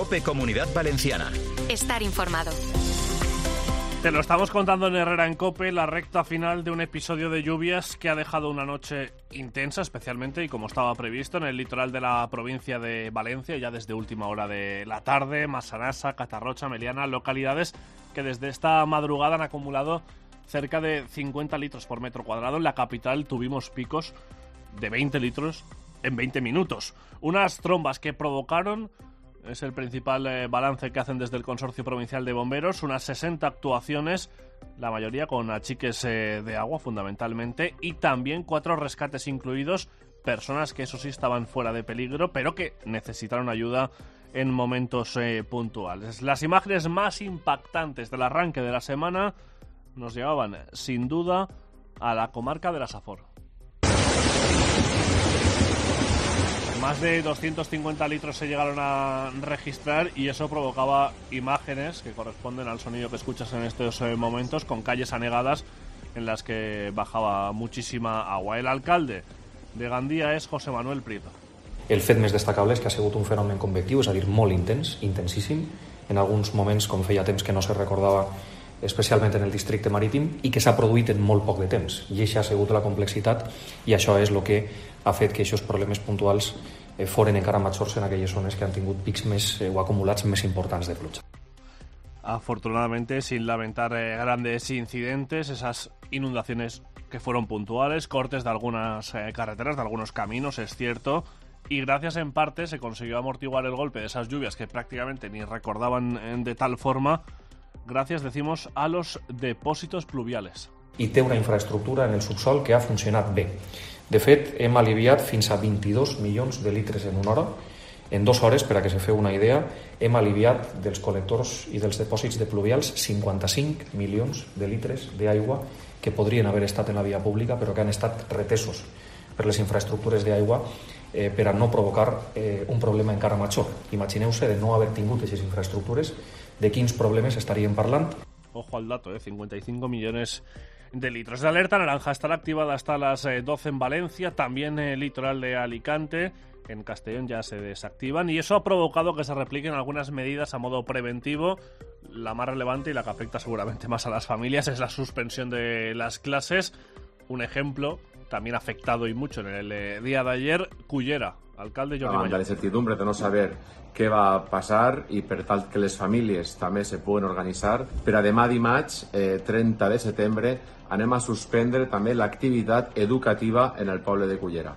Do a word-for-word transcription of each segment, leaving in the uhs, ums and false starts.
COPE Comunidad Valenciana. Estar informado. Te lo estamos contando en Herrera en COPE, la recta final de un episodio de lluvias que ha dejado una noche intensa, especialmente, y como estaba previsto, en el litoral de la provincia de Valencia, ya desde última hora de la tarde. Massanassa, Catarrocha, Meliana, localidades que desde esta madrugada han acumulado cerca de cincuenta litros por metro cuadrado. En la capital tuvimos picos de veinte litros en veinte minutos. Unas trombas que provocaron... Es el principal eh, balance que hacen desde el Consorcio Provincial de Bomberos. Unas sesenta actuaciones, la mayoría con achiques eh, de agua fundamentalmente, y también cuatro rescates incluidos, personas que eso sí estaban fuera de peligro, pero que necesitaron ayuda en momentos eh, puntuales. Las imágenes más impactantes del arranque de la semana nos llevaban, sin duda, a la comarca de la Safor. Más de doscientos cincuenta litros se llegaron a registrar y eso provocaba imágenes que corresponden al sonido que escuchas en estos eh, momentos, con calles anegadas en las que bajaba muchísima agua. El alcalde de Gandía es José Manuel Prieto. El fet més destacable és que ha sigut un fenomen convectiu, és a dir, molt intens, intensíssim, en alguns moments, com feia temps que no se recordava, especialment en el districte marítim, i que s'ha produït en molt poc de temps. I això ha sigut la complexitat, i això és el que ha fet que aquests problemes puntuals eh, foren encara majors en aquelles zones que han tingut pics més eh, o acumulats més importants de pluja. Afortunadamente, sin lamentar eh, grandes incidentes, esas inundaciones que fueron puntuales, cortes de algunas eh, carreteras, de algunos caminos, es cierto, y gracias en parte se consiguió amortiguar el golpe de esas lluvias que prácticamente ni recordaban eh, de tal forma, gracias, decimos, a los depósitos pluviales. I té una infraestructura en el subsol que ha funcionat bé. De fet, hem aliviat fins a vint-i-dos milions de litres en una hora. En dues hores, per a que se feu una idea, hem aliviat dels col·lectors i dels depòsits de pluvials cinquanta-cinc milions de litres d'aigua que podrien haver estat en la via pública però que han estat retesos per les infraestructures d'aigua eh, per a no provocar eh, un problema encara major. Imagineu-se de no haver tingut aquestes infraestructures, de quins problemes estaríem parlant. Ojo al dato, eh, cincuenta y cinco millones de litros. De alerta naranja estará activada hasta las eh, doce en Valencia, también el litoral de Alicante. En Castellón ya se desactivan y eso ha provocado que se repliquen algunas medidas a modo preventivo. La más relevante y la que afecta seguramente más a las familias es la suspensión de las clases. Un ejemplo, también afectado y mucho en el eh, día de ayer, Cullera, alcalde Jordi Moya. La incertidumbre de no saber què va passar i per tal que les famílies també se puguen organitzar. Per a demà dimarts, eh, trenta de setembre, anem a suspendre també l'activitat educativa en el poble de Cullera.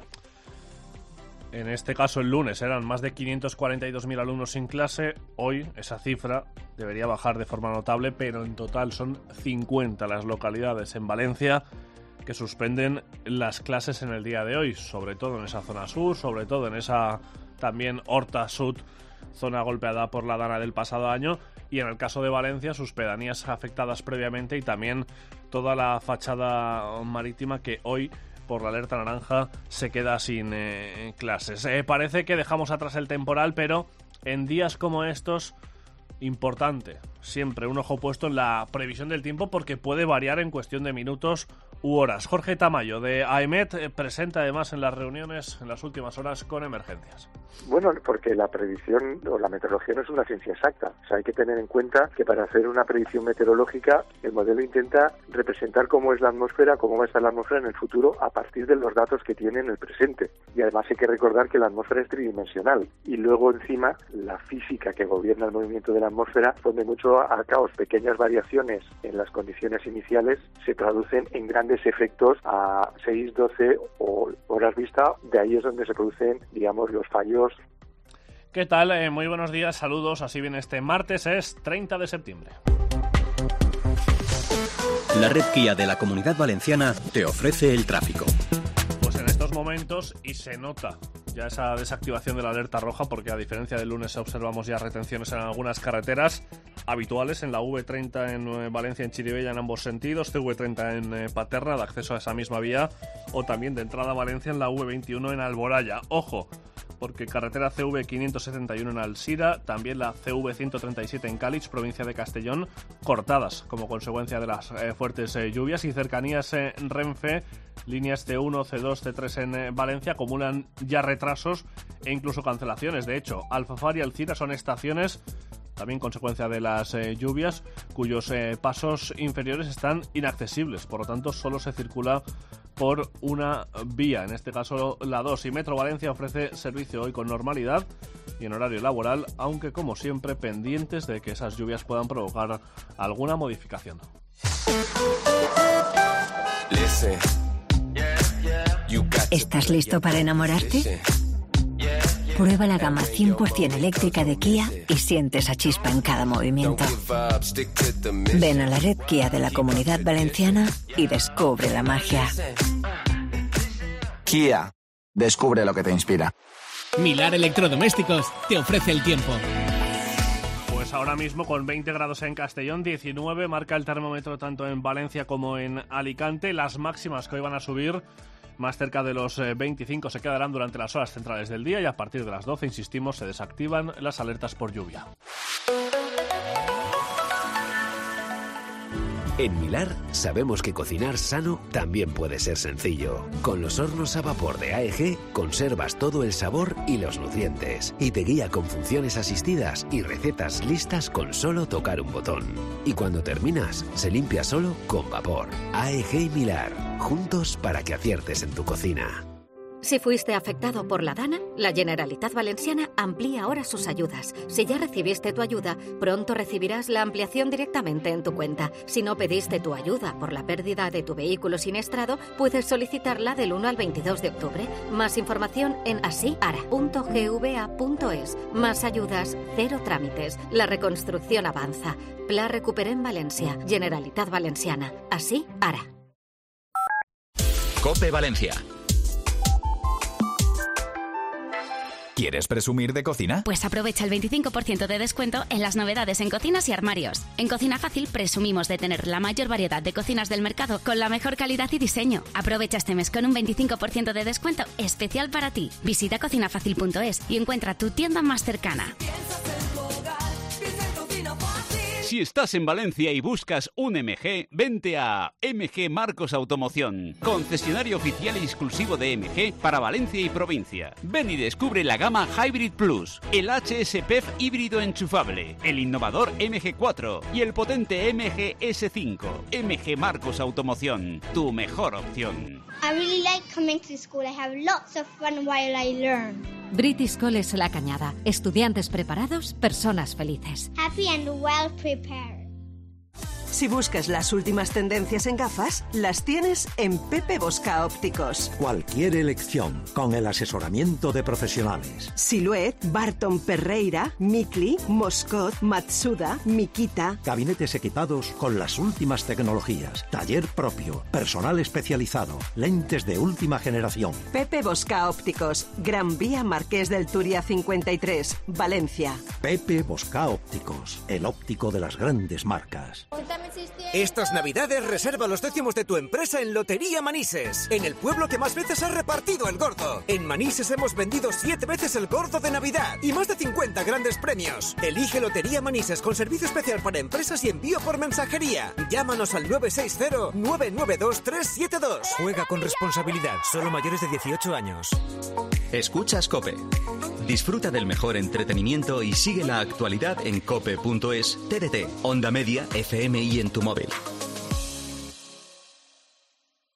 En este caso el lunes eran más de quinientos cuarenta y dos mil alumnos sin clase. Hoy esa cifra debería bajar de forma notable, pero en total son cincuenta las localidades en Valencia que suspenden las clases en el día de hoy, sobre todo en esa zona sur, sobre todo en esa también Horta Sud, zona golpeada por la dana del pasado año, y en el caso de Valencia, sus pedanías afectadas previamente y también toda la fachada marítima que hoy, por la alerta naranja, se queda sin eh, clases. Eh, parece que dejamos atrás el temporal, pero en días como estos, importante, siempre un ojo puesto en la previsión del tiempo porque puede variar en cuestión de minutos u horas. Jorge Tamayo de AEMET eh, presenta además en las reuniones en las últimas horas con emergencias. Bueno, porque la predicción o la meteorología no es una ciencia exacta. O sea, hay que tener en cuenta que para hacer una predicción meteorológica el modelo intenta representar cómo es la atmósfera, cómo va a estar la atmósfera en el futuro a partir de los datos que tiene en el presente. Y además hay que recordar que la atmósfera es tridimensional. Y luego encima la física que gobierna el movimiento de la atmósfera pone mucho a caos. Pequeñas variaciones en las condiciones iniciales se traducen en grandes efectos a seis, doce o horas vista. De ahí es donde se producen, digamos, los fallos. ¿Qué tal? Eh, muy buenos días, saludos. Así viene este martes, es treinta de septiembre. La red Kia de la Comunidad Valenciana te ofrece el tráfico. Pues en estos momentos, y se nota ya esa desactivación de la alerta roja, porque a diferencia del lunes observamos ya retenciones en algunas carreteras habituales, en la V treinta en eh, Valencia, en Chirivella, en ambos sentidos, C V treinta en eh, Paterna, de acceso a esa misma vía, o también de entrada a Valencia en la V veintiuno en Alboraya. Ojo, porque carretera C V quinientos setenta y uno en Alsira, también la C V ciento treinta y siete en Cáliz, provincia de Castellón, cortadas como consecuencia de las eh, fuertes eh, lluvias, y cercanías eh, Renfe, líneas C uno, C dos, C tres en eh, Valencia acumulan ya retrasos e incluso cancelaciones. De hecho, Alfafar y Alcira son estaciones, también consecuencia de las eh, lluvias, cuyos eh, pasos inferiores están inaccesibles, por lo tanto solo se circula por una vía, en este caso la dos. Y Metro Valencia ofrece servicio hoy con normalidad y en horario laboral, aunque como siempre pendientes de que esas lluvias puedan provocar alguna modificación. ¿Estás listo para enamorarte? Prueba la gama cien por ciento eléctrica de Kia y siente esa chispa en cada movimiento. Ven a la red Kia de la Comunidad Valenciana y descubre la magia. Kia, descubre lo que te inspira. Milar Electrodomésticos te ofrece el tiempo. Pues ahora mismo con veinte grados en Castellón, diecinueve marca el termómetro tanto en Valencia como en Alicante. Las máximas que hoy van a subir más cerca de los veinticinco se quedarán durante las horas centrales del día, y a partir de las doce, insistimos, se desactivan las alertas por lluvia. En Milar sabemos que cocinar sano también puede ser sencillo. Con los hornos a vapor de A E G conservas todo el sabor y los nutrientes, y te guía con funciones asistidas y recetas listas con solo tocar un botón. Y cuando terminas, se limpia solo con vapor. A E G y Milar, juntos para que aciertes en tu cocina. Si fuiste afectado por la Dana, la Generalitat Valenciana amplía ahora sus ayudas. Si ya recibiste tu ayuda, pronto recibirás la ampliación directamente en tu cuenta. Si no pediste tu ayuda por la pérdida de tu vehículo siniestrado, puedes solicitarla del uno al veintidós de octubre. Más información en asiara punto gva punto es. Más ayudas, cero trámites. La reconstrucción avanza. Pla Recuperem Valencia, Generalitat Valenciana. Así, ara. COPE Valencia. ¿Quieres presumir de cocina? Pues aprovecha el veinticinco por ciento de descuento en las novedades en cocinas y armarios. En Cocina Fácil presumimos de tener la mayor variedad de cocinas del mercado con la mejor calidad y diseño. Aprovecha este mes con un veinticinco por ciento de descuento especial para ti. Visita cocina fácil punto es y encuentra tu tienda más cercana. Si estás en Valencia y buscas un M G, vente a M G Marcos Automoción, concesionario oficial y exclusivo de M G para Valencia y provincia. Ven y descubre la gama Hybrid Plus, el H S P E F híbrido enchufable, el innovador M G cuatro y el potente M G S cinco. M G Marcos Automoción, tu mejor opción. I really like coming to school. I have lots of fun while I learn. British College La Cañada. Estudiantes preparados, personas felices. Happy and well prepared. Si buscas las últimas tendencias en gafas, las tienes en Pepe Bosca Ópticos. Cualquier elección, con el asesoramiento de profesionales. Silhouette, Barton Perreira, Mikli, Moscot, Matsuda, Mikita. Gabinetes equipados con las últimas tecnologías. Taller propio, personal especializado, lentes de última generación. Pepe Bosca Ópticos, Gran Vía Marqués del Turia cincuenta y tres, Valencia. Pepe Bosca Ópticos, el óptico de las grandes marcas. Estas navidades reserva los décimos de tu empresa en Lotería Manises, en el pueblo que más veces ha repartido el gordo. En Manises hemos vendido siete veces el gordo de Navidad y más de cincuenta grandes premios. Elige Lotería Manises con servicio especial para empresas y envío por mensajería. Llámanos al nueve seis cero, nueve nueve dos, tres siete dos. Juega con responsabilidad, solo mayores de dieciocho años. Escuchas COPE. Disfruta del mejor entretenimiento y sigue la actualidad en cope punto es, T D T, Onda Media, F M y en tu móvil.